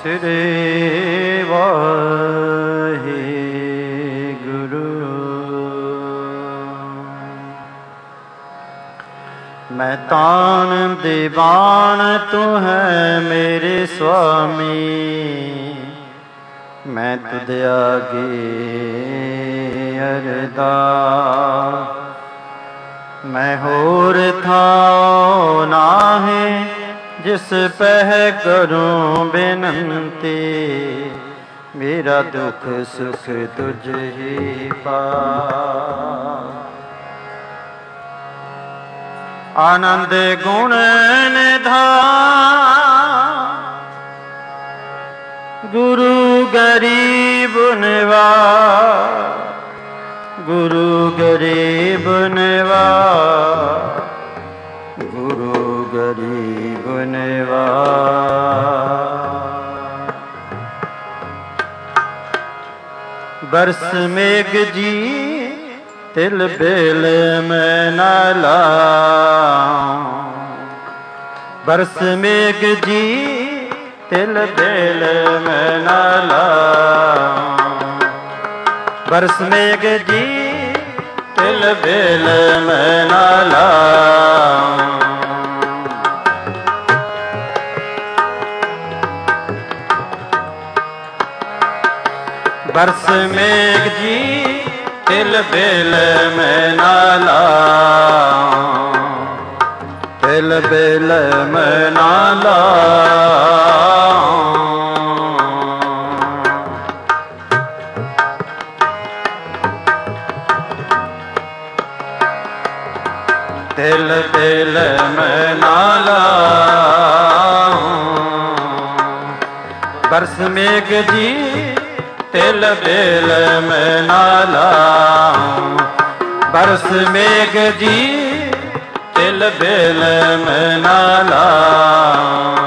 ਸ੍ਰੀ ਵਾਹਿਗੁਰੂ। ਮੈਂ ਤਾਨ ਦੀਵਾਨ ਤੂੰ ਹੈ ਮੇਰੇ ਸੁਆਮੀ, ਮੈਂ ਤੁਧ ਆਗੇ ਅਰਦਾਸ। ਮੈਂ ਹੋਰ ਥਾਉ ਨਾਹੀਂ ਜਿਸ ਪਹਿ ਕਰੂੰ ਬੇਨੰਤੀ, ਮੇਰਾ ਦੁੱਖ ਸੁਖ ਤੁਝ ਹੀ ਪਾਸ। ਆਨੰਦ ਗੁਣ ਨਿਧਾਨ ਗੁਰੂ ਗਰੀਬ ਨਿਵਾਜ, ਗੁਰੂ ਗਰੀਬ ਨਿਵਾਜ, ਗੁਰੂ ਗਰੀਬ ਨਿਵਾਜ। ਬਰਸ ਮੇਘ ਜੀ ਤਿਲ ਬੇਲ ਮੈਂ ਨਾ ਲਾਉ, ਬਰਸ ਮੇਘ ਜੀ ਤਿਲ ਬੇਲ ਮੈਂ ਨਾ ਲਾਉ, ਬਰਸ ਮੇਘ ਜੀ ਤਿਲ ਬੇਲ ਮੈਂ ਨਾ ਲਾਉ। ਬਰਸ ਮੇਘ ਜੀ ਤਿਲ ਬੇਲ ਮੈਂ ਨਾ ਲਾਉ, ਤਿਲ ਬੇਲ ਮੈਂ ਨਾ ਲਾਉ। ਤਿਲ ਬੇਲ ਮੈਂ ਨਾ ਲਾਉ, ਬਰਸ ਮੇਘ ਜੀ ਤਿਲ ਬੇਲ ਮੈਂ ਨਾ ਲਾਉ, ਬਰਸ ਮੇਘ ਜੀ ਤਿਲ ਬੇਲ ਮੈਂ ਨਾ ਲਾਉ।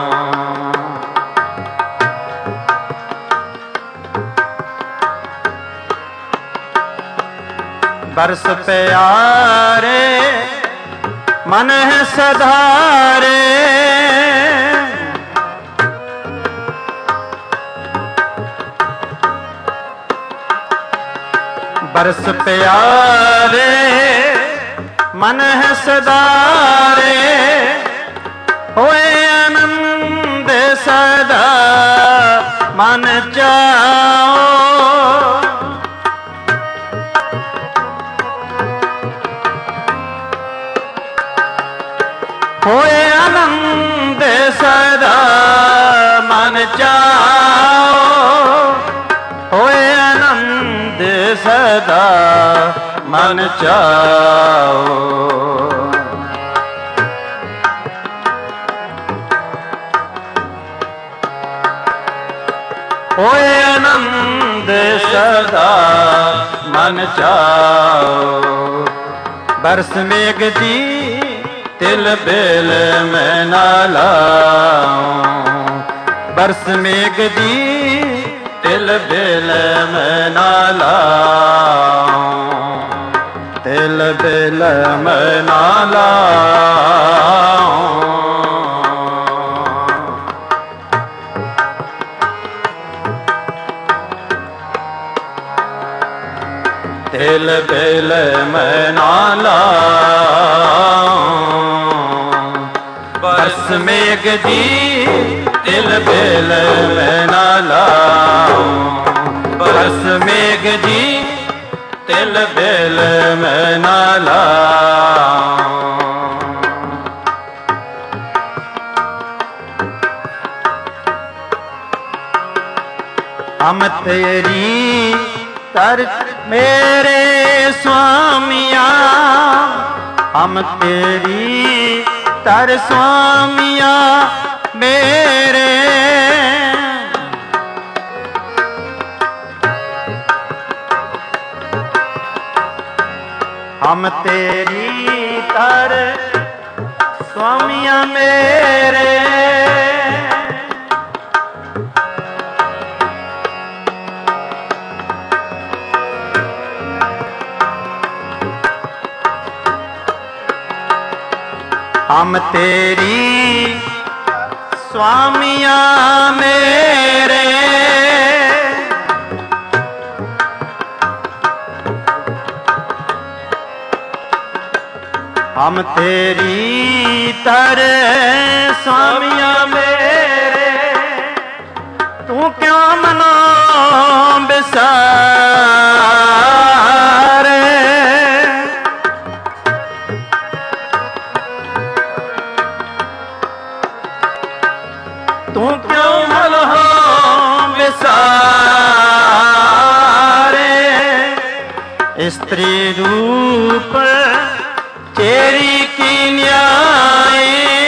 ਬਰਸ ਪਿਆਰੇ ਮਨ ਹੈ ਸਧਾਰੇ, ਬਰਸ ਪਿਆਰੇ ਮਨ ਹੈ ਸਦਾਰੇ, ਹੋਏ ਆਨੰਦ ਸਦਾ ਮਨ ਚਾਓ। ਹੋਏ ਆਨੰਦ ਸਦਾ ਮਨ ਚਾਓ, ਹੋਏ ਆਨੰਦ ਸਦਾ ਮਨ ਚਾਓ। ਹੋਏ ਆਨੰਦ ਸਦਾ ਮਨ ਚਾਓ। ਬਰਸ ਮੇਘ ਜੀ ਤਿਲ ਬੇਲ ਮੈਂ ਨਾ ਲਾਉ, ਬਰਸ ਮੇਘ ਜੀ ਤਿਲ ਬੇਲ ਮੈਂ ਨਾ ਲਾਉ, ਤਿਲ ਬੇਲ ਮੈਂ ਨਾ ਲਾਉ। ਤਿਲ ਬੇਲ ਮੈਂ ਨਾ ਲਾਉ, ਬਰਸ ਮੇਘ ਜੀ ਤਿਲ ਬੇਲ ਮੈਂ ਨਾ ਲਾਉ, ਬਰਸ ਮੇਘ ਜੀ ਤਿਲ ਬੇਲ ਮੈਂ ਨਾ ਲਾਉ। ਹਮ ਤੇਰੀ ਕਰ ਮੇਰੇ ਸੁਆਮੀਆ, ਹਮ ਤੇਰੀ ਕਰ ਸੁਆਮੀਆ ਮੇਰੇ। ਹਮ ਤੇਰੀ ਕਰ ਸੁਆਮੀਆ ਮੇਰੇ। ਹਮ ਤੇਰੀ ਸੁਆਮੀਆਂ ਮੇਰੇ हम तेरी तरह स्वामिया मेरे, तू क्यों मनो बिसारे, तू क्यों मनो बिसारे। स्त्री रूप तेरी की न्याय,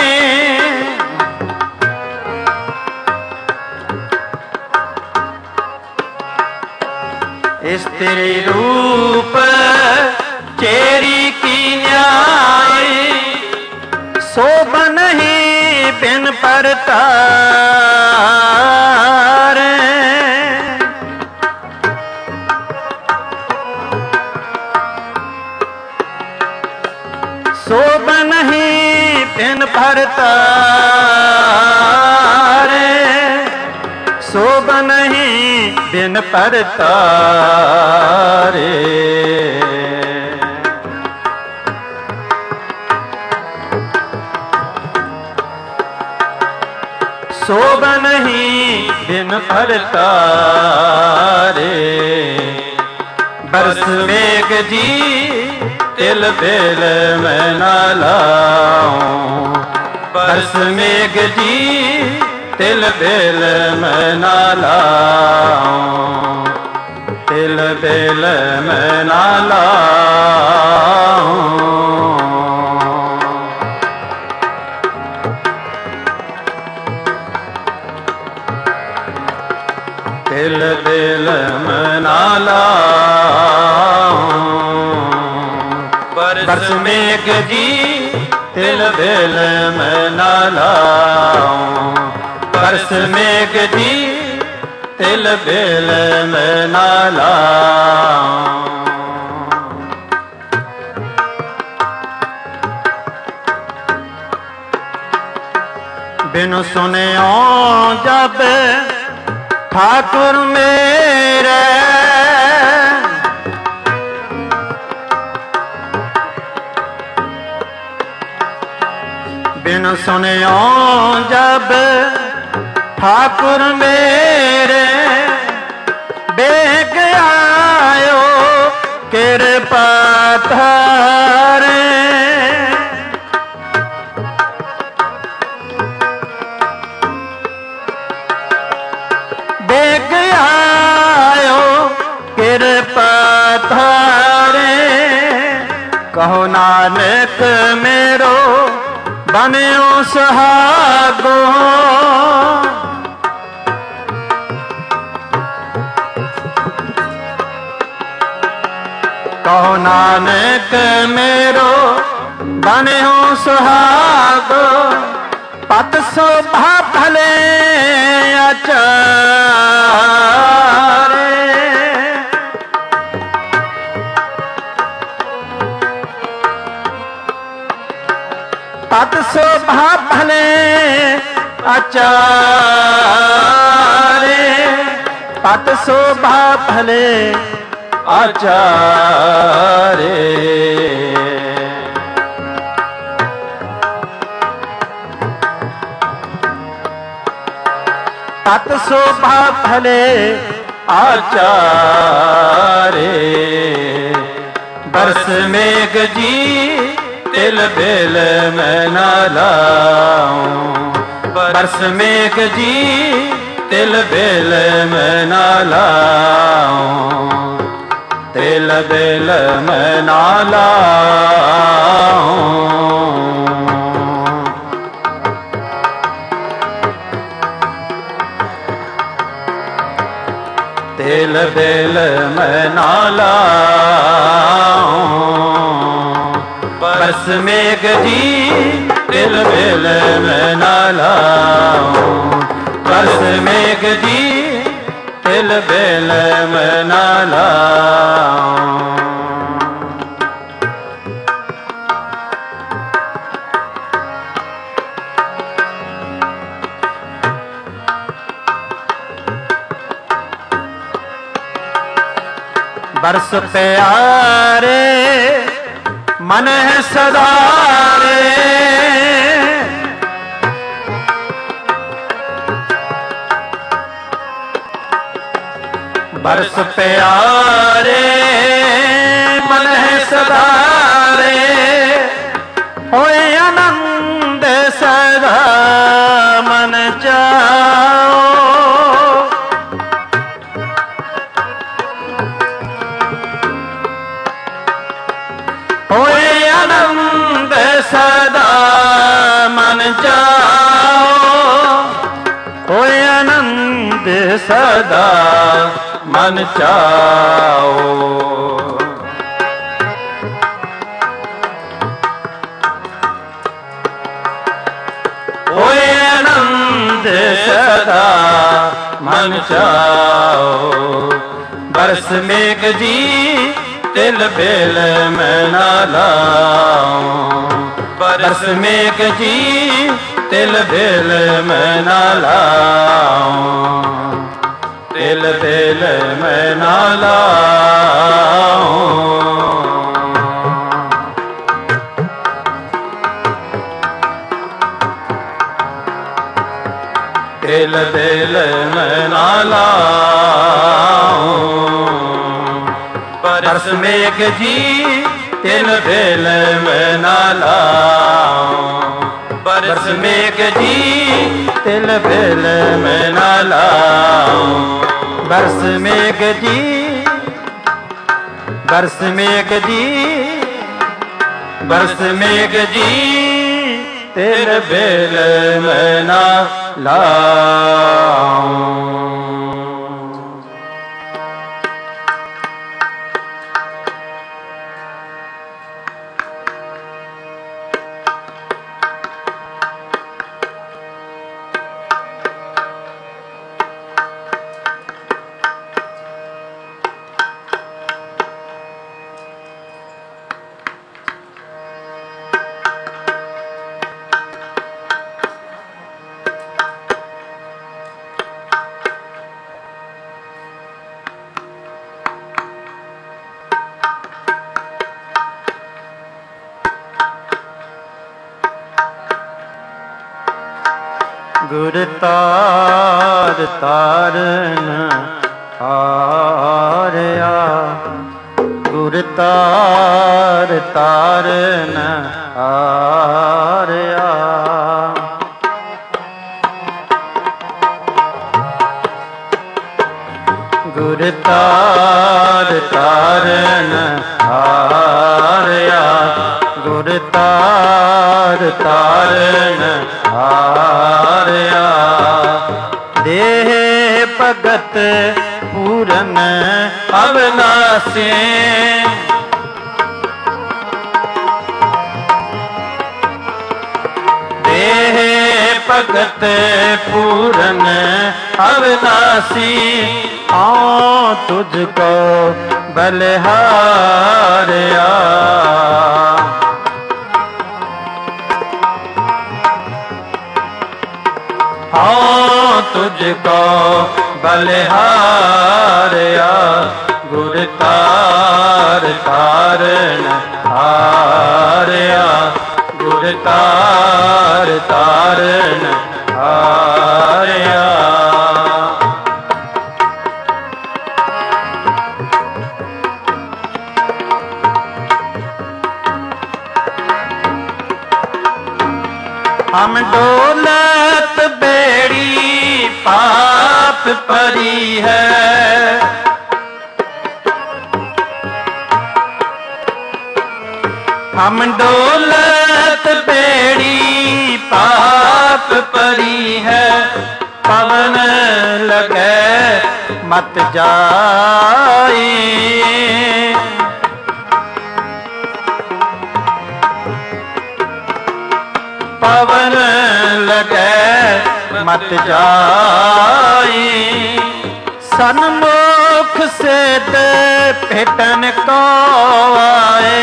स्त्री रूप तेरी की न्याय, शोभा नहीं बिन परतारे, शोभा नहीं बिन परतारे, शोभा नहीं बिन परतारे। शोभा नहीं बिन परतारे। बरस मेघ जी तिल बेल मैं ना लाऊं, बरस मेघ जी तिल बेल मैं ना लाऊं, तिल बेल मैं ना लाऊं। तिल बेल मैं ना लाऊं, बरस मेघ जी तिल बेल मैं ना लाऊं, बरस मेघ जी तिल बेल मैं ना लाऊं। बिनु सुनियो जब ठाकुर मेरे, बिनु सुनियो जब ठाकुर मेरे, बेग आयो कृपा थारे, बेग आयो कृपा थारे। कहो नानक मेरो बन्यो सुहागो, कहो नानक मेरो बन्यो सुहागो, पत शोभा भले आचारे, पत शोभा भले आचारे, पत शोभा भले आचारे। पत शोभा भले आचारे। बरस मेघ जी तिल बेल मैं ना लाऊं, बरस मेघ जी तिल बेल मैं ना लाऊं, तिल बेल मैं ना लाऊं। तिल बेल मैं ना लाऊं, बरस मेघ जी तिल बेल मैं ना लाऊं, बरस मेघ जी तिल बेल मैं ना लाऊं। बरस प्यारे मन है सदा रे, बरस प्यारे मन है सदा रे, होए आनंद सदा मन चाओ, होए आनंद सदा मन चाओ, होए आनंद सदा मन चाओ। होए आनंद सदा मन चाओ, बरस मेघ जी तिल बेल मैं ना लाऊं, बरस मेघ जी तिल बेल मैं ना लाऊं, तिल बेल मैं ना लाऊं, तिल बेल मैं ना लाऊं, बरस मेघ जी तिल बेल मैं ना लाऊं, बरस मेघ जी तिल बेल मैं ना लाऊं, बरस मेघ जी, बरस मेघ जी, बरस मेघ जी तिल बेल मैं ना लाऊं। गुर तार तारन हारया, गुर तार तारन हारया, गुर तार तारन हारया, गुर तार तारन हारया, देह भगत पूरन अविनाशी, देह भगत पूरन अविनाशी, आओ तुझको बलिहारया, हाँ तुझको बलिहारया, गुर तार तारन हारया, गुर तार तारन हारया, हम दौलत बेड़ी पाप परी है, हम दौलत बेड़ी पाप परी है, पवन लगे मत जाए, पवन लगे मत जाए, सन्मुख से भेटन को आए,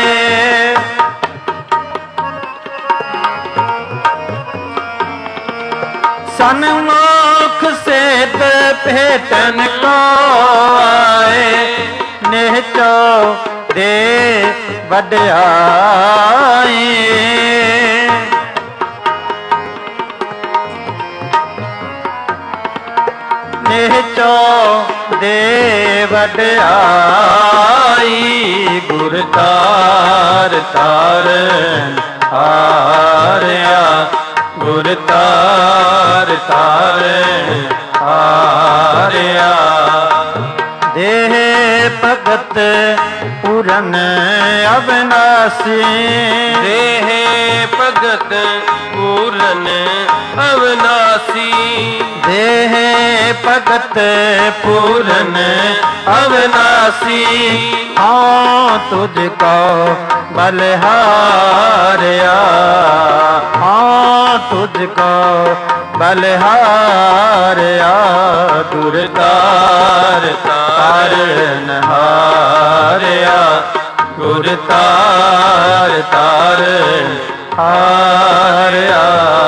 सन्मुख से भेटन को आए, निहचो ਦੇ ਵਡਿਆਈ ਨਿਹਚੋ ਦੇ ਵਡਿਆਈ ਗੁਰ ਤਾਰ ਤਾਰਨ ਹਾਰਿਆ ਗੁਰ ਤਾਰ ਤਾਰਨ ਹਾਰਿਆ ਦੇਹ ਭਗਤ ਪੂਰਨ ਅਵਨਾਸੀ ਦੇਹ ਭਗਤ ਪੂਰਨ ਅਵਨਾਸੀ ਦੇਹ ਭਗਤ ਪੂਰਨ ਅਵਨਾਸੀ ਹਾਂ ਤੁਝ ਕੋ ਬਲਿਹਾਰਿਆ ਹਾਂ ਤੁਝ ਕੋ ਬਲਿਹਾਰਿਆ ਗੁਰ ਤਾਰ ਤਾਰਨ ਹਾਰਿਆ ਗੁਰ ਤਾਰ ਤਾਰਨ ਹਾਰਿਆ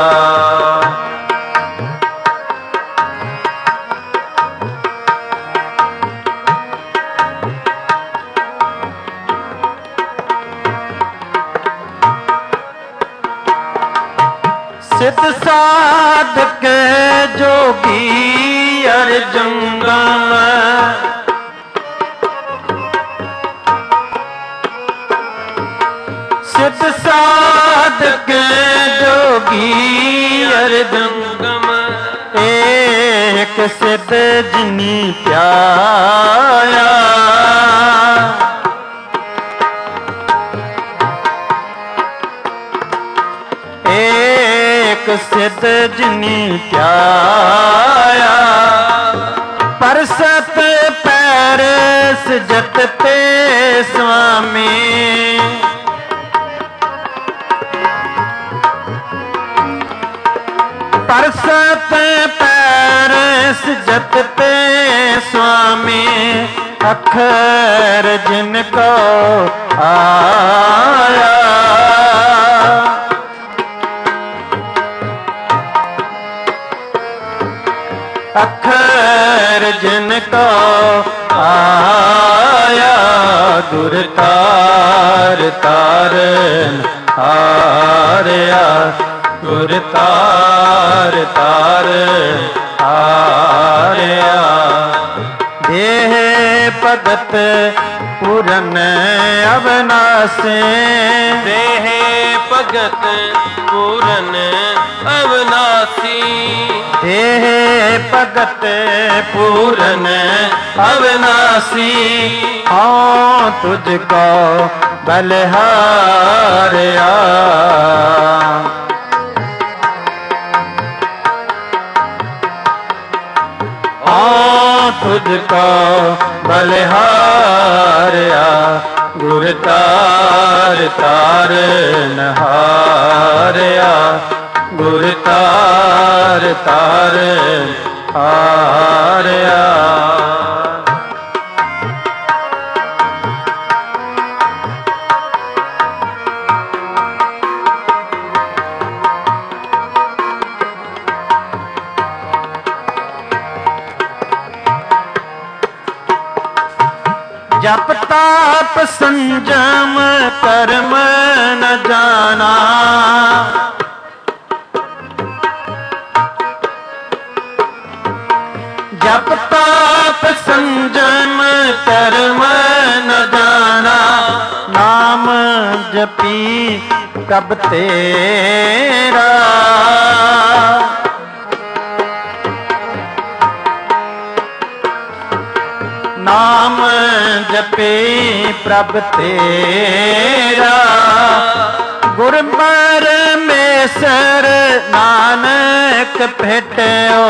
ਸਿੱਧ ਸਾਧਕ ਜੋਗੀ ਅਰਜੰਗਮ ਸਿੱਧ ਸਾਧਕ ਜੋਗੀ ਅਰਜੰਗਮ ਏਕ ਸਿੱਧ ਜਿਨੀ ਪਿਆਇਆ ਸਿੱਧ ਜਿਨੀ ਧਿਆਇਆ ਪਰਸਤ ਪੈਰ ਸਜਤ ਤੇ ਸੁਆਮੀ ਪਰਸਤ ਪੈਰ ਸਜਤ ਤੇ ਸੁਆਮੀ ਅਖਰ ਜਿਨ ਕੋ ਆਇਆ ਅਖਰ ਜਿਨ ਕੋ ਆਇਆ ਗੁਰ ਤਾਰ ਤਾਰਨ ਹਾਰਿਆ ਗੁਰ ਤਾਰ ਤਾਰਨ ਹਾਰਿਆ ਦੇਹ ਭਗਤ ਪੂਰਨ ਅਵਨਾਸੀ ਦੇਹ ਭਗਤ ਪੂਰਨ ਅਵਨਾਸੀ ਦੇਹ ਭਗਤ ਪੂਰਨ ਅਵਨਾਸੀ ਹਾਂ ਤੁਝ ਕੋ ਬਲਿਹਾਰਿਆ ਹਾਂ ਤੁਝ ਕੋ ਬਲਿਹਾਰਿਆ ਗੁਰ ਤਾਰ ਤਾਰਨ ਹਾਰਿਆ ਗੁਰ ਤਾਰ ਤਾਰਨ ਹਾਰਿਆ ਜਪ ਤਾਪ ਸੰਜਮ ਕਰਮ ਨ ਜਾਣਾ ਜਪ ਤਾਪ ਸੰਜਮ ਕਰਮ ਨ ਜਾਣਾ ਨਾਮ ਜਪੀ ਕਬ ਤੇਰਾ ਨਾਮ ਜਪੇ ਪ੍ਰਭ ਤੇਰਾ ਗੁਰ ਪਰਮੇਸ਼ਰ ਨਾਨਕ ਭੇਟਿਓ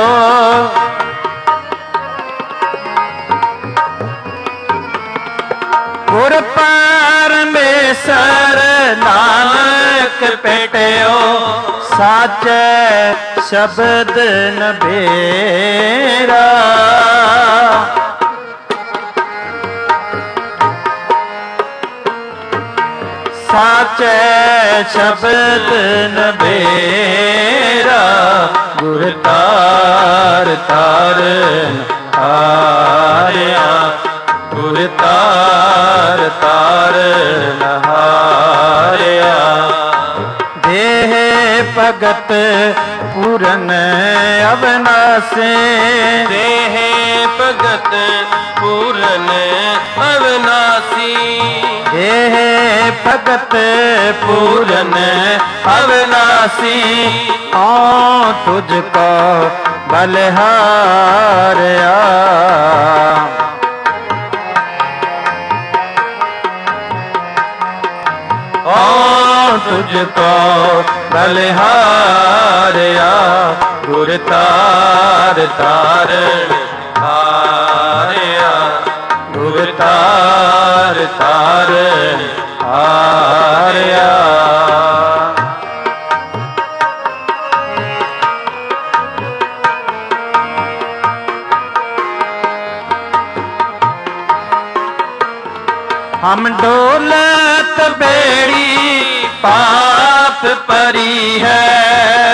ਗੁਰ ਪਰਮੇਸ਼ਰ ਨਾਨਕ ਭੇਟਿਓ ਸਾਚੈ ਸ਼ਬਦ ਨਬੇਰਾ ਸਾਚੈ ਸ਼ਬਦ ਨਬੇਰਾ ਗੁਰ ਤਾਰ ਤਾਰਨ ਹਾਰਿਆ ਗੁਰ ਤਾਰ ਤਾਰਨ ਭਗਤ ਪੂਰਨ ਅਵਨਾਸੀ। ਦੇਹ ਭਗਤ ਪੂਰਨ ਅਵਨਾਸੀ। ਦੇਹ ਭਗਤ ਪੂਰਨ ਅਵਨਾਸੀ। ਓ ਤੁਝ ਕੋ ਬਲਿਹਾਰਿਆ। तुझ को बलिहारिया। गुर तार तारण हारिया। गुर तार तारण हारिया। हम डोलत बेड़ी पाप परी है।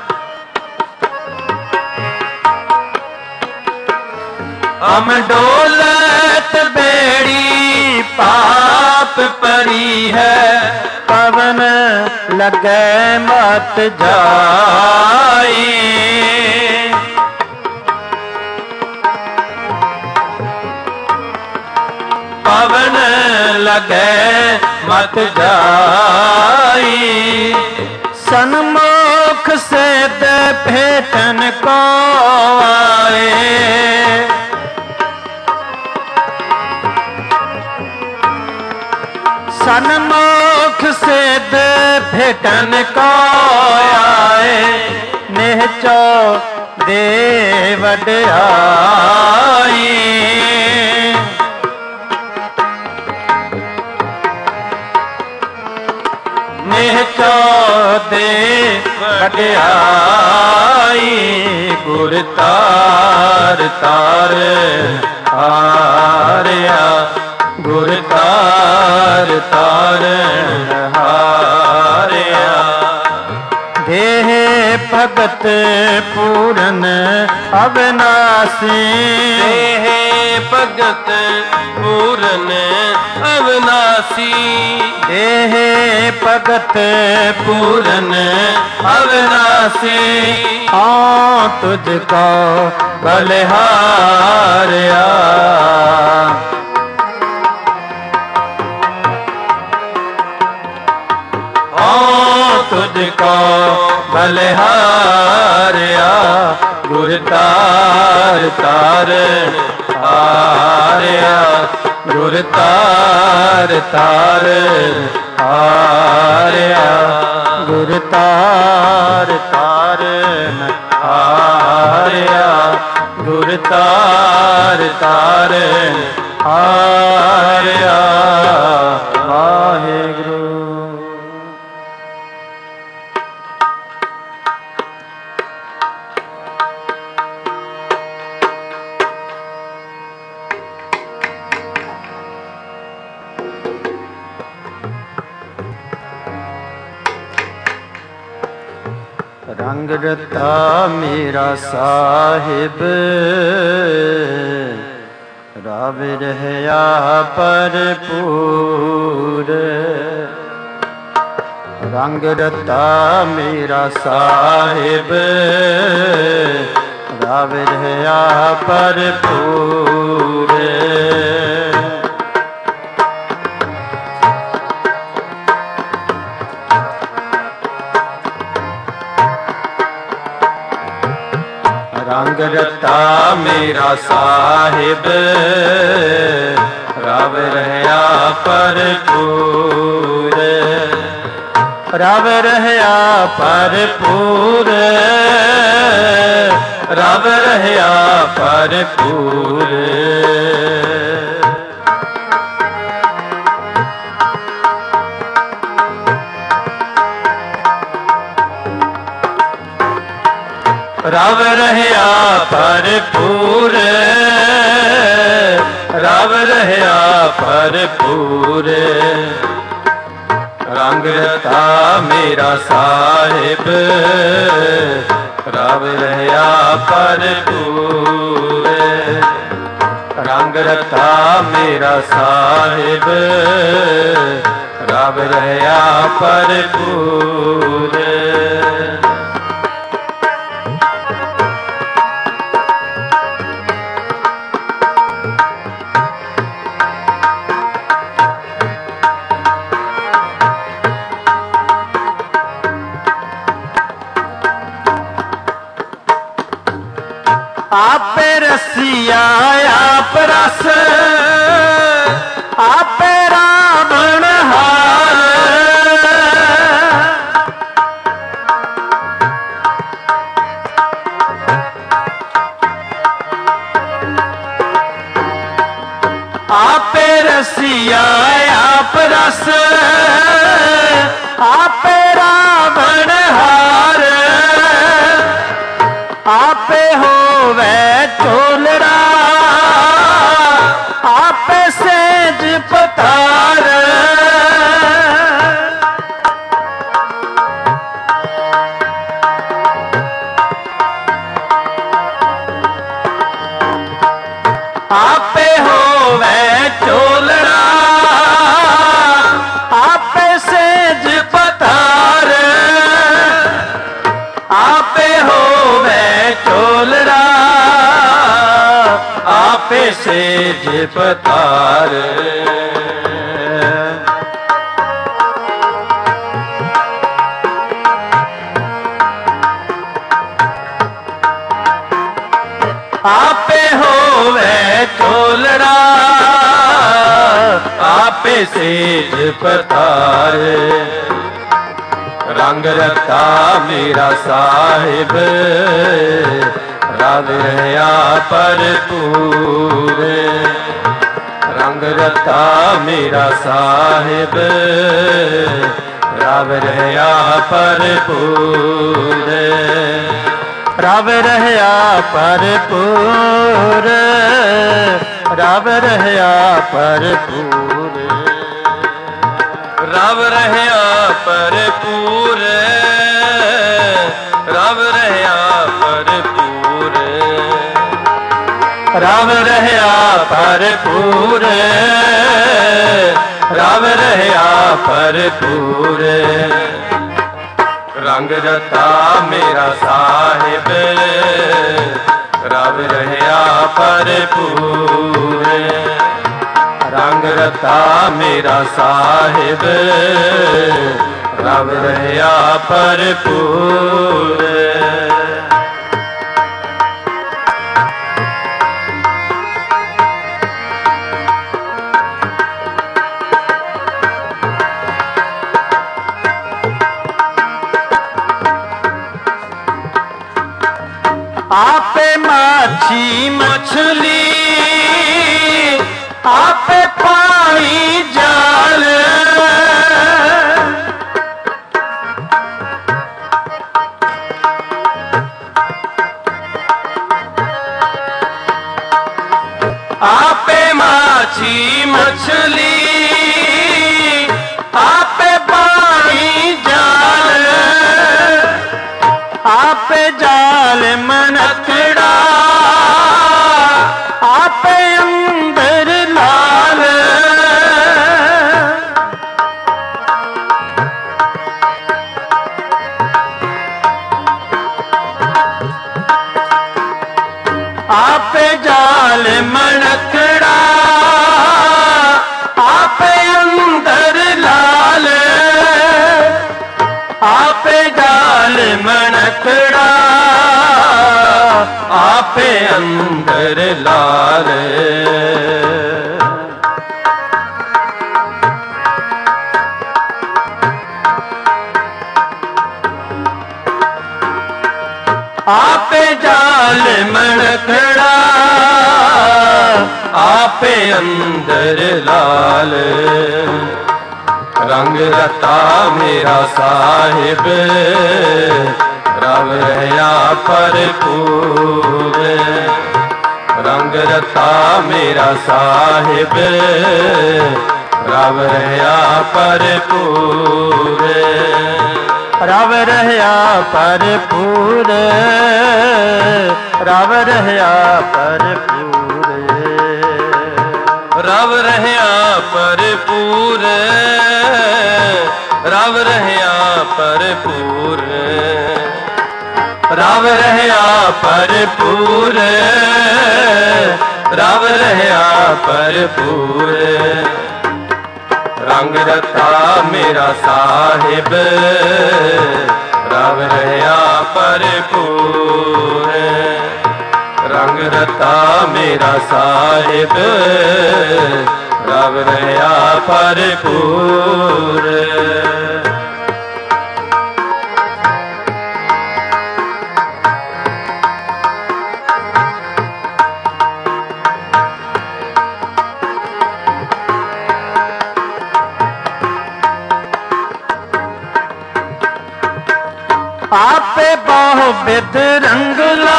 हम डोलत बेड़ी पाप परी है। पवन लगे मत जाए। पवन लगे मत जाई। सन्मुख से दे भेटन को आए। सन्मुख से दे भेटन को आए। निहचो दे वड्याई। निहचो दे वड्याई। गुर तार तार हारिया। गुर तार तार हारिया। देह भगत पूरन अविनाशी। देह भगत पूरन अविनाशी। देह भगत पूरन अविनाशी। हाँ तुझको बलिहारिया। तुझको बलिहारिया। गुर तार तारण हारिया। गुर तार तारण हारिया। गुर तार तारण हारिया। गुर तार तारण हारिया। वाहिगुरु। रंग रता मेरा साहिब राव रहया भरपूर। रंग रता मेरा साहिब राव रहया भरपूर। रंग रता मेरा साहिब रव रहया भरपूर। रव रहया भरपूर। रव रहया भरपूर। रव रहया भरपूर। रव रहया भरपूर। रंग रता मेरा साहिब रव रहया भरपूर। रंग रता मेरा साहिब रव रहया भरपूर। आपे रसिया आप रस आपे रावण हार आपे रसिया आप रस आपे रावण हार आपे होवे चोलड़ा आपे सेज पतार आपे होवे चोलड़ा आपे सेज पतार आपे होवे चोलड़ा आपे सेज पतार आपे होवे चोलड़ा आपे सेज पतार रंग रता मेरा साहिब रव रहा भरपूर रंग रता मेरा साहिब रव रहा भरपूर रव रहा भरपूर रव रहा भरपूर रव रहा भरपूर रव रहा भरपूर रव रहा भरपूर रव रहा भरपूर रंग रता मेरा साहिब रव रहा भरपूर रंग रता मेरा साहिब रव रहा भरपूर आपे माछी मछली आपे पानी जाल आपे माछी मछली आपे पानी जाल आपे जाल मनकड़ा आपे अंदर लाल आपे जाल मनकड़ा आपे अंदर लाल आपे जाल मनकड़ा आपे अंदर लाल आपे जाल मनकड़ा आपे अंदर लाल रंग रता मेरा साहिब रव रहा भरपूर रंग रता मेरा साहिब रव रहा भरपूर रव रहा भरपूर रव रहा भरपूर रव रहा भरपूर रव रहा भरपूर रव रहा भरपूर रव रहा भरपूर रंग रता मेरा साहिब रव रहा भरपूर ਰੰਗ ਰਤਾ ਮੇਰਾ ਸਾਹਿਬ ਰਵ ਰਿਹਾ ਭਰਪੂਰ। आपे बाहो बिद रंगला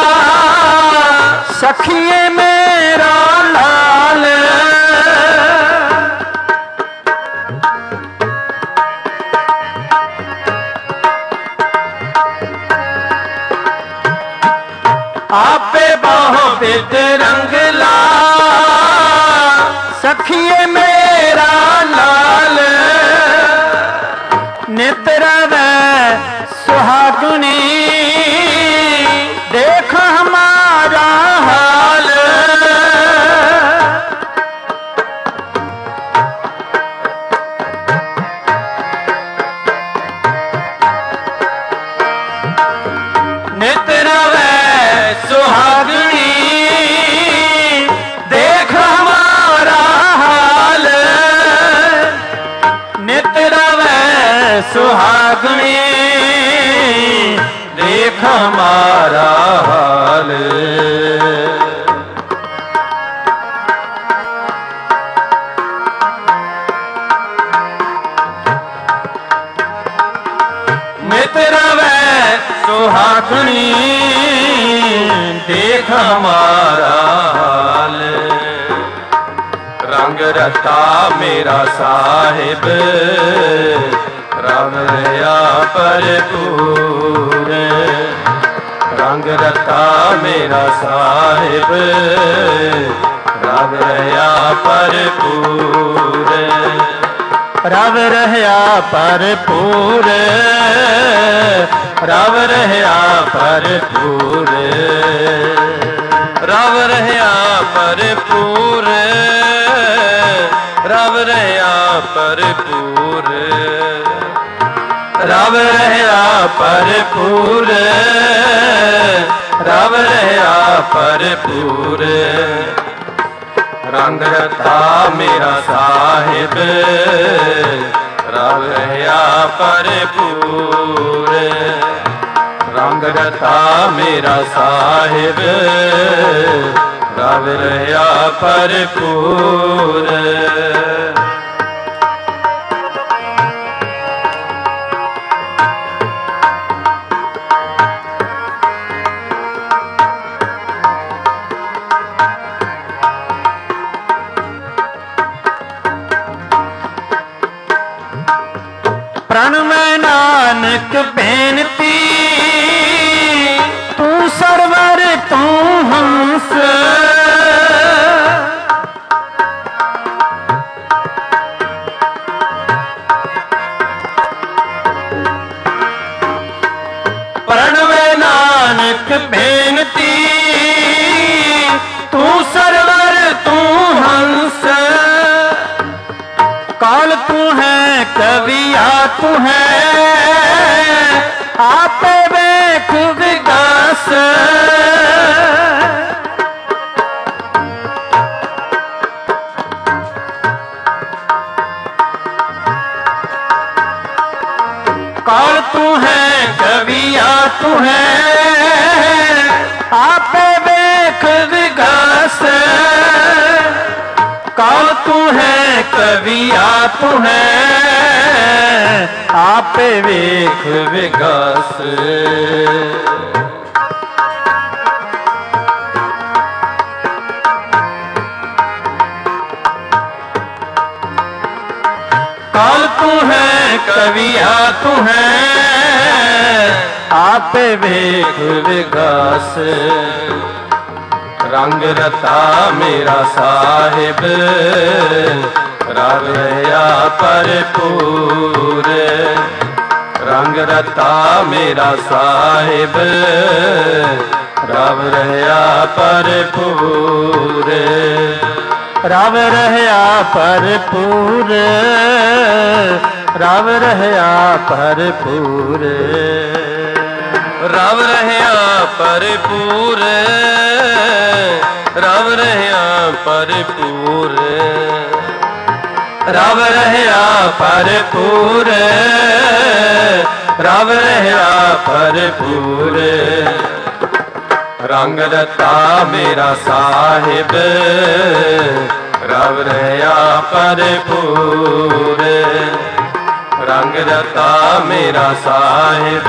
सखिए मेरा लाल। आपे बाहो बिद रंगला सखिए मेरा लाल। नित रवै सुहागुनी देख हमारा हाल। नित रवै सुहागुनी देख हमारा हाल। नित रवै सुहागुनी देख हमारा हाल। नित रवै सुहागनी देख हमारा हाल। रंग रता मेरा साहिब रव रहा भरपूर। रंग रता मेरा साहिब रव रहा भरपूर। रव रहा भरपूर रव रहा भरपूर। रव रहा भरपूर रव रहा भरपूर। रव रहा भरपूर रव रहा भरपूर। रंग रता मेरा साहिब रव रहा भरपूर। रंग रता मेरा साहिब रव रहा भरपूर। प्रण में नानक बेनती तू सरवर तू हंस। प्रण में नानक बेनती तू सरवर तू हंस। काल तू है कविया तू है आप वेख विकास। काल तू है कविया तू है आप वेख विकास। काल तू है कविया तू है आप वेख विकास। काल तू है कविया तू है आप वेख विकास। रंग रता मेरा साहिब रव रहा भरपूर। रंग रता मेरा साहिब रव रहा भरपूर। रव रहा भरपूर रव रहा भरपूर। रव रहा ਭਰਪੂਰ, ਰਵ ਰਹਿਆ ਭਰਪੂਰ, ਰਵ ਰਹਿਆ ਭਰਪੂਰ, ਰਵ ਰਹਿਆ ਭਰਪੂਰ। ਰੰਗ ਰਤਾ ਮੇਰਾ ਸਾਹਿਬ, ਰਵ ਰਹਿਆ ਭਰਪੂਰ, ਰੰਗ ਰਤਾ ਮੇਰਾ ਸਾਹਿਬ,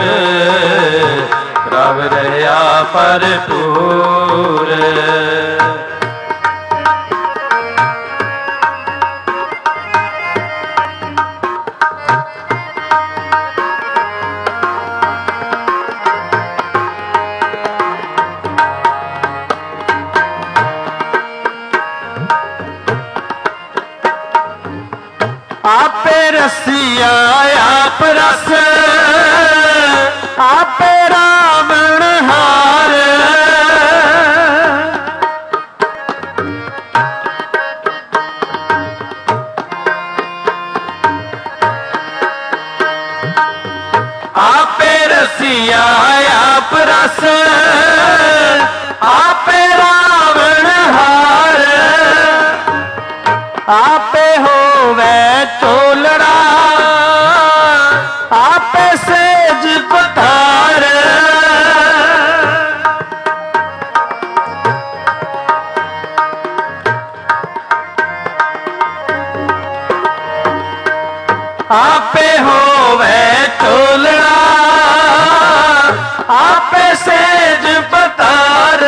ਰਵ ਰਹਿਆ ਭਰਪੂਰ। आपे रसिया आप रस, आपे रावण हार, आपे रसिया आप रस, आपे रावण हार, आपे होवे चोलड़ा, आपे सेज पथार, आपे होवे चोलड़ा, आपे सेज पतार,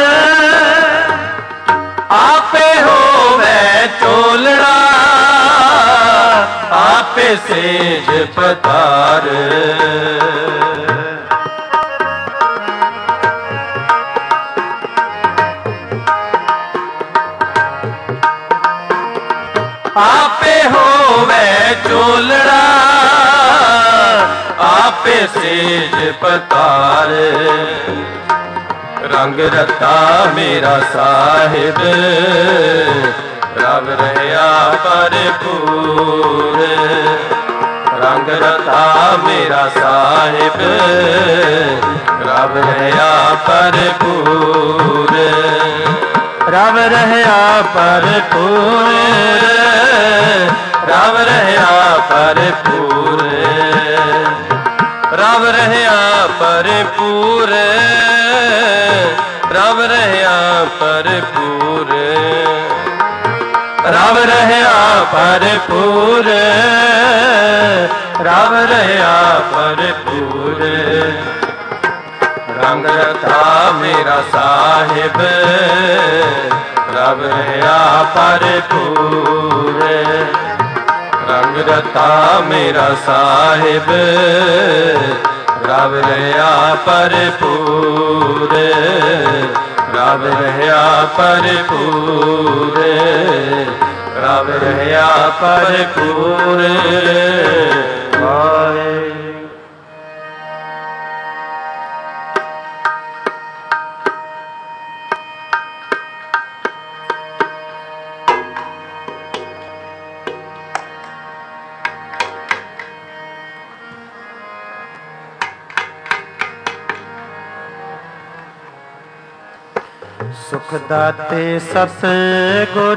आपे होवे चोलड़ा, आपे सेज पतार। आपे होवे चोलड़ा, आपे सेज पतार। रंग रता मेरा साहिब, रव रहया भरपूर, रंग रता मेरा साहिब, रव रहया भरपूर, रव रहया भरपूर, रव रहया भरपूर, रव रहया भरपूर, रव रहया भरपूर, रव रहया भरपूर, रव रहया भरपूर। रंग रता मेरा साहिब, रव रहया भरपूर, रंग रता मेरा साहिब, रव रहया भरपूर, रव रहया भरपूर, रव रहया भरपूर। सुख दाते सतगुर,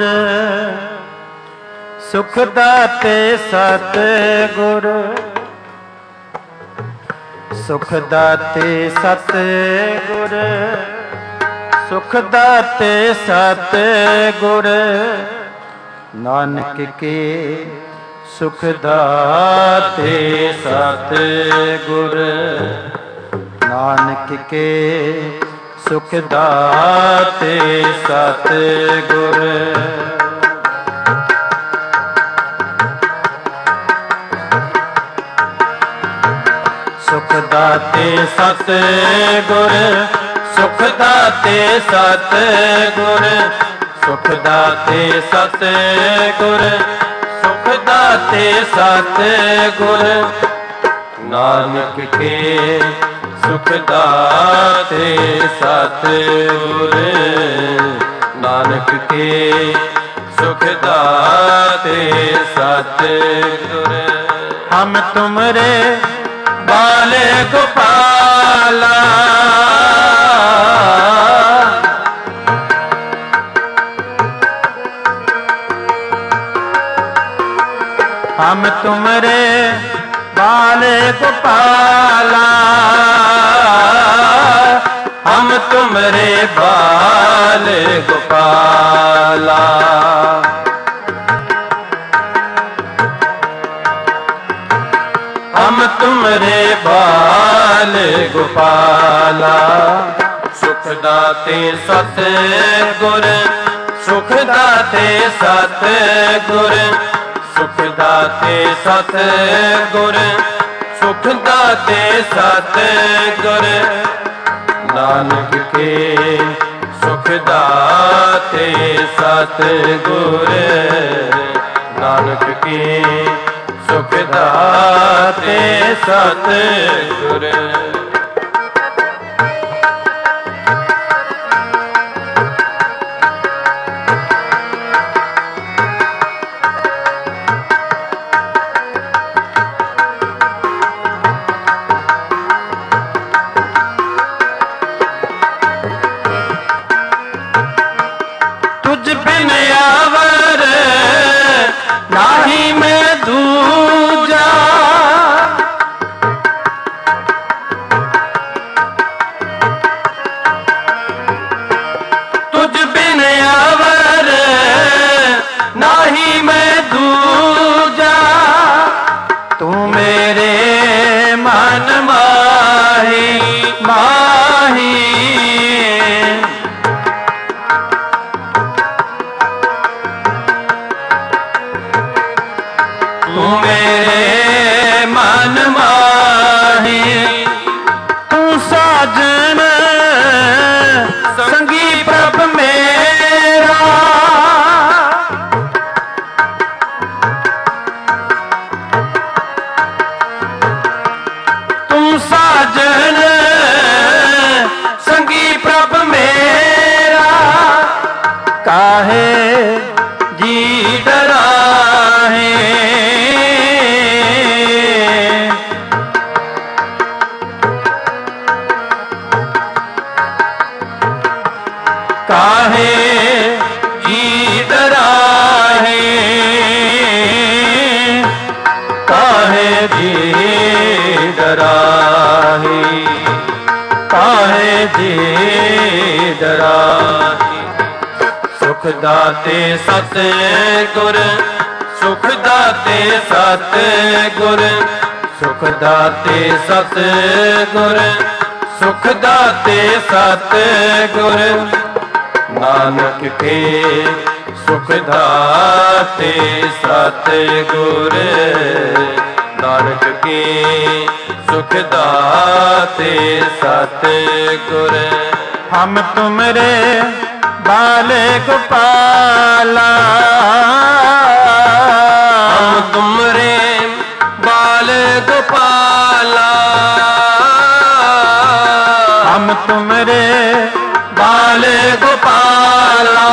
सुख दाते सतगुर, सुख दाते सतगुर, सुख दाते सतगुर, नानक के सुख दाते सतगुर, नानक के सुख दाते सतगुर। सुख दाते सतगुर, सुख दाते सतगुर, सुख दाते सतगुर, सुख दाते सतगुर, नानक के सुख दाते सतगुर, नानक के सुख दाते सतगुर। हम तुमरे बाले गोपाला, हम तुमरे बाल गोपाला, हम तुमरे बाल गोपाला। हम तुमरे बाल गोपाला। सुख दाते सतगुर, सुख दाते सतगुर, सुख दाते सतगुर, सुख दाते सतगुर। नानक के सुख दाते सतगुर, नानक के सुख दाते सतगुर। तुझ बिन आवर नाही मैं दूजा, तुझ बिन आवर नाही मैं दूजा। तू मेरे मन माही माही, तू मेरे मन माही। तू साजन संगी प्रभ मेरा, तू साजन संगी प्रभ मेरा। काहे जी डराहे, काहे जी डराहे, काहे जी डराहे, काहे जी डराहे। सुख दाते सतगुर, सुख दाते सतगुर, सुख दाते सतगुर, सुख दाते सतगुर। नानक के सुख दाते सतगुर, नानक के सुख दाते सतगुर। हम तुमरे बाल गोपाला, हम तुमरे बाल गोपाला। हम तुमरे बाल गोपाला,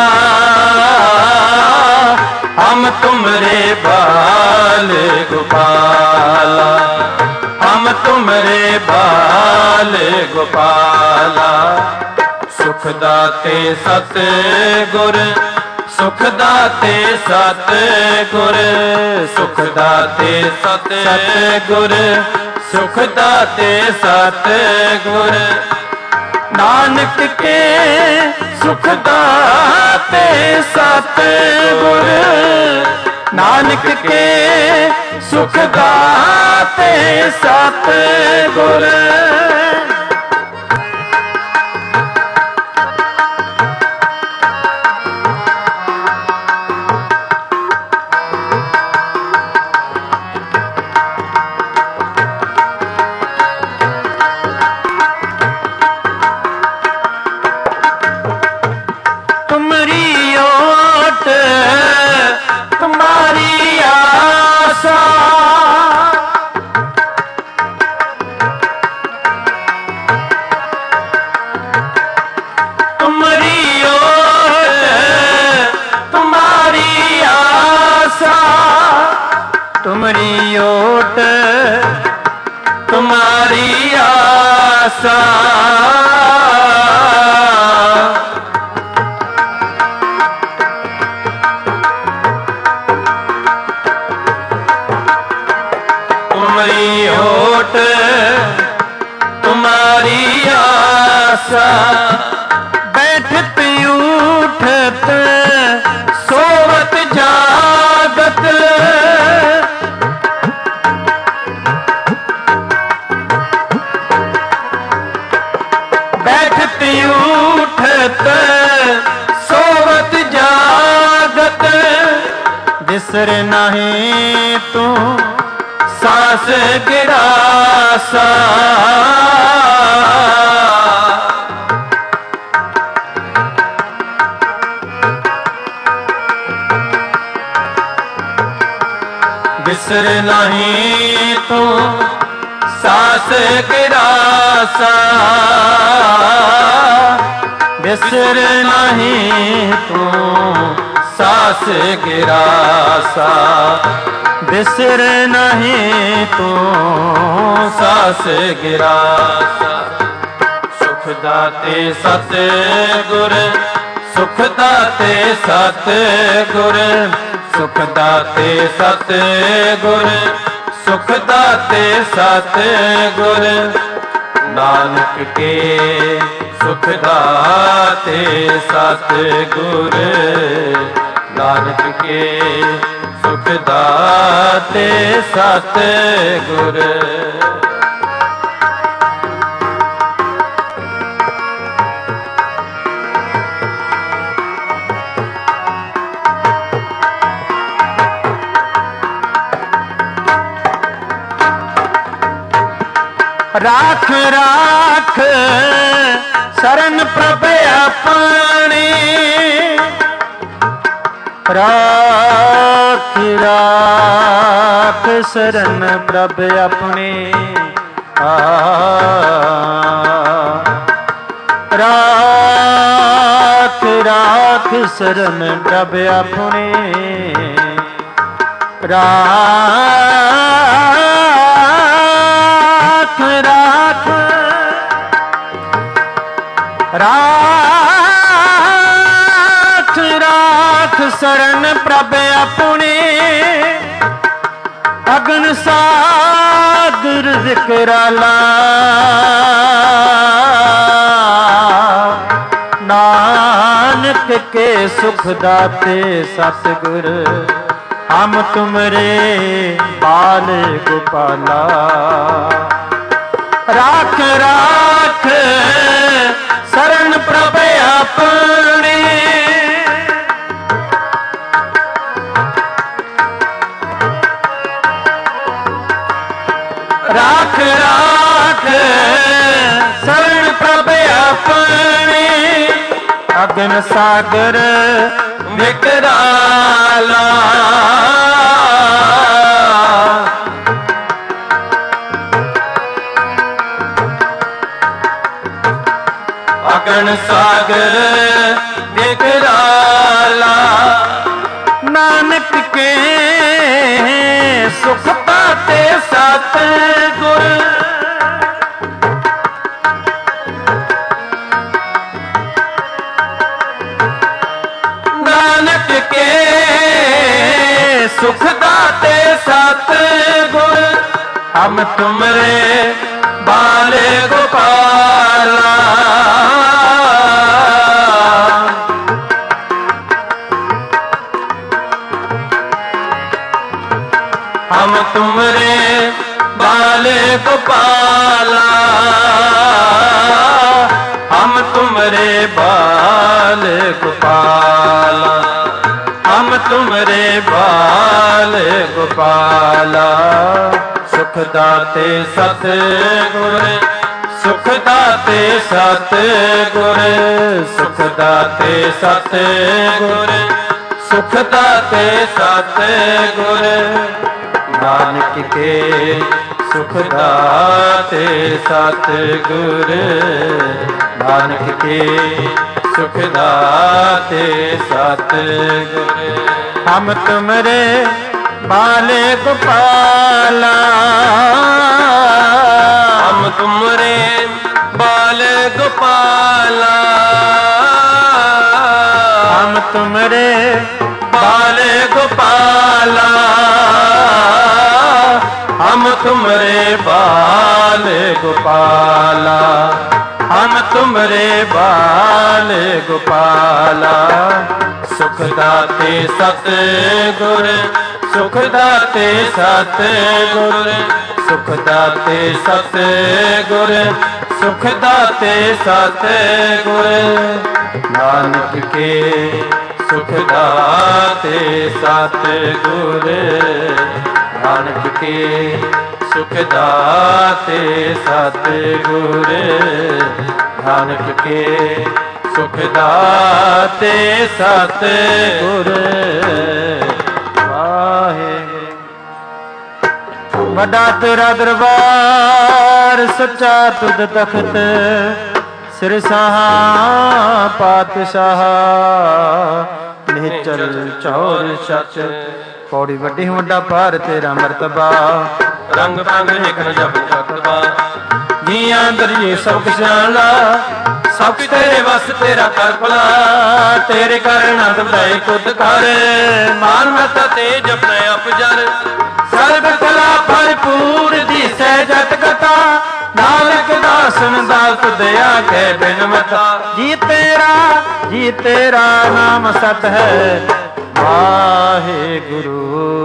हम तुमरे बाल गोपाला, हम तुमरे बाल गोपाला। सुख दाते सतगुर, सुख दाते सतगुर, सुख दाते सतगुर, सुख दाते सतगुर। नानक के सुख दाते सतगुर, नानक के सुख दाते सतगुर। तुम्हारी आशा, तुम्हारी ओट तुम्हारी आशा, तुम्हारी ओट तुम्हारी आशा। गिरासा बैठत उठत सोवत जागत बैठत उठत सोवत जागत बिसर नहीं तू सांस गिरासा बिसर नहीं तू सांस गिरासा बिसर नहीं तू सांस गिरासा बिसर नहीं तू सांस गिरासा सुख दाते सतगुर सुख दाते सतगुर सुख दाते सतगुर सुख दाते सतगुर नानक के सुख दाते सतगुर नानक के सुख दाते सतगुर राख राख शरण प्रभ अपनी राख राख शरण प्रभ अपनी राख राख शरण प्रभ अपनी राख राख राख शरण प्रभ अपने अगन सागर जिकराला नानक के सुख दाते सतगुर हम तुमरे बाल गोपाला राख राख शरण प्रभ अपने राख राख शरण प्रभ अपने अगन सागर विकराला अगन सागर विकराला नानक के सुख पाते सतगुर नानक के सुख दाते सतगुर हम तुमरे बाले गोपाला हम तुमरे बाले गोपाला हम तुमरे बाल गोपाला हम तुमरे बाल गोपाला सुख दाते सतगुर सुख दाते सतगुर सुख दाते सतगुर सुख दाते सतगुर नानक के सुख दाते सतगुर नानक के सुख दाते सतगुर हम तुमरे बाले गोपाला हम तुमरे बाल गोपाला हम तुमरे बाल गोपाला हम तुमरे बाल गोपाला हम तुमरे बाल गोपाला। सुख दाते सतगुर, सुख दाते सतगुर, सुख दाते सतगुर, सुख दाते सतगुर। नानक के सुख दाते सतगुर, नानक के सुख दाते सतगुर, नानक के सुख दाते सतगुर। वाहेगुरु। वड्डा तेरा दरबार, सच्चा तुद तखत, सिर साहा पातशाह, निचल चौर सच। पौड़ी वड्डी वड्डा पार तेरा मरतबा, रंग पंग एक न जप जपतबा। जियां दरिए सब कुछ ला, सब कुछ तेरे वस तेरा कर भला। तेरे कारण दबाई खुद कर, मान मता तेज अपने अपजर। सर्व कला भरपूर दी सहजत कथा। नानक दासन दास दया के बिनमता। जी तेरा नाम सत है वाहेगुरु।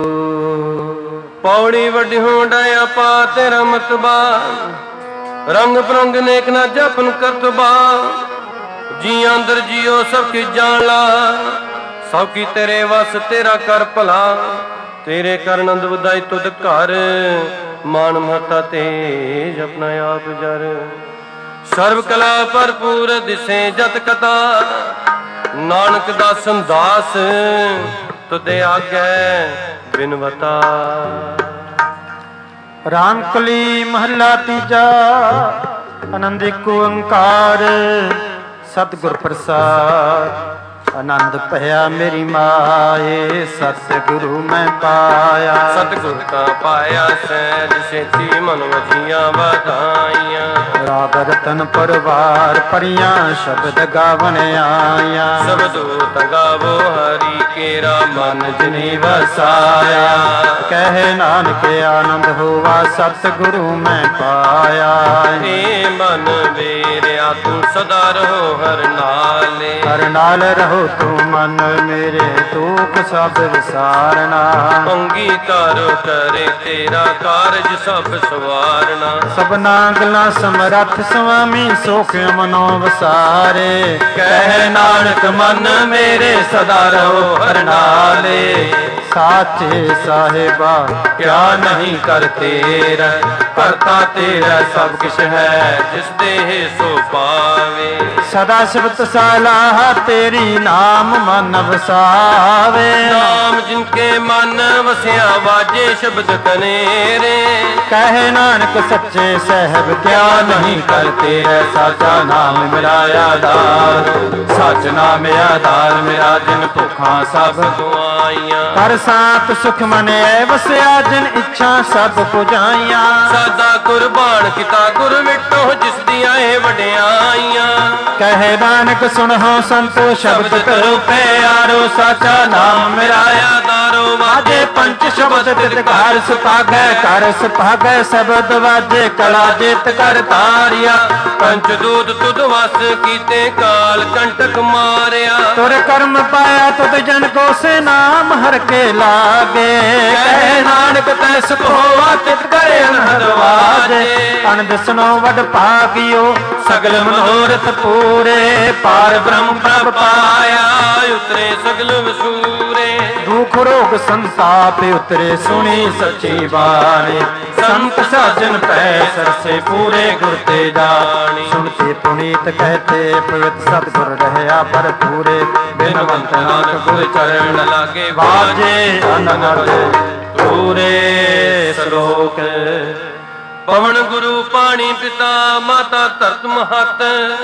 पौड़ी वड्डी होंडाया पा तेरा मतबा, रंग बिरंग नेक ना जपन करतबा। जी अंदर जियो सब की जान ला, सब की तेरे वस तेरा कर भला। तेरे कर नंद वधाई तुद घर, मान महता तेज अपना आप जर। सर्व कला भरपूर दिसे जत कथा, नानक दासन दास तुदे आगे बिनवता। रामकली महला तीजा, आनंद एक ओंकार, सतगुर प्रसाद। आनंद भया मेरी माए, सतगुरु मैं पाया। सतगुर का पाया सहज सेती, मन वजिया बधाइया। राग रतन परवार परियां, शब्द गावन आया। सब दूत गावो हरि केरा, मन जिनी वसाया। कहे नानक आनंद हुआ, सतगुरु मैं पाया। हे मन मेरिया तू सदा रहो हर नाले। हर नाल रहो तू मन मेरे, दुख सब विसारना। अंगीकार करे तेरा कारज सब सवारना। सबना गला समरथ स्वामी, सोख मनो वसारे। कह नानक मन मेरे, सदा रहो हर नाले। साचे साहिबा क्या नहीं कर तेरा, करता तेरा सब कुछ है, जिस देह सो पावे। सदा शिवत सालाह तेरी, नाम मन वसावे। नाम जिनके मन वसिया, वाजे शब्द कनेरे। कहे नानक सच्चे साहब क्या नहीं करते है। साचा नाम मेरा आधार, सच नाम आधार मेरा। जिन भुखा सब दुआइया, कर सात सुख मने वसिया। जिन इच्छा सब पुजाइया। सदा कुर्बान किता गुर विटो, जिस दिया वड्याइया। कहे नानक सुनो संतो, शब्द करो प्यारो। साचा नाम मेरा आधारो, वाजे पंच शब्द तितकार सुपागै। कर सुपागै शब्द वाजे, कला जित कर तारिया। पंच दूत तुद वस कीते, काल कंटक मारिया। तुर कर्म पाया तुद जन को, से नाम हर के लागे। कहे नानक तै सुख होवा, तित करे अनहद वाजे। अनंद सुनो वड भागियो, सगल मनोरथ पूरे। पार ब्रह्म प्रभ पाया, उतरे सगल वसूरे। दुख रोग संताप उतरे, सुनी सच्ची बाणी। संत साजन पै सरसे, पूरे गुर ते जानी। सुनते पुनीत कहते, पवित्र सतगुर रहया पर पूरे। बिनवंत नानक गुर चरण लागे, बाजे अनहद पूरे श्लोक। पवन गुरु पानी पिता, माता धरत महत।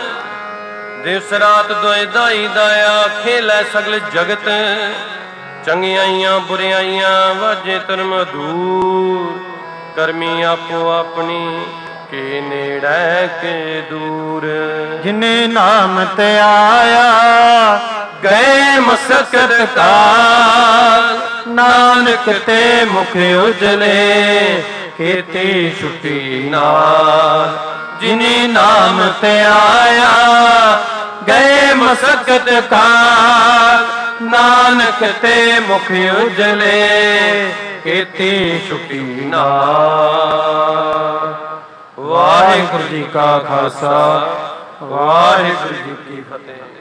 दिवस रात दोए दाई दाया, खेलै सगल जगत। चंगियाइयां बुरियाइयां, वाजे धर्म दूर। करमी आपो अपनी, के नेड़ै के दूर। जिने नाम ते आया, गए मसकत काल। ਨਾਨਕ ਤੇ ਮੁਖ ਉਜਲੇ ਕੀਤੀ ਛੁੱਟੀ ਨਾਲ। ਜਿਨੀ ਨਾਮ ਤੇ ਆਇਆ ਗਏ ਮਸਕਤ ਕਾਲ। ਨਾਨਕ ਤੇ ਮੁਖ ਉਜਲੇ ਕੀਤੀ ਛੁੱਟੀ ਨਾਲ। ਵਾਹਿਗੁਰੂ ਜੀ ਕਾ ਖਾਲਸਾ, ਵਾਹਿਗੁਰੂ ਜੀ ਕੀ ਫਤਿਹ।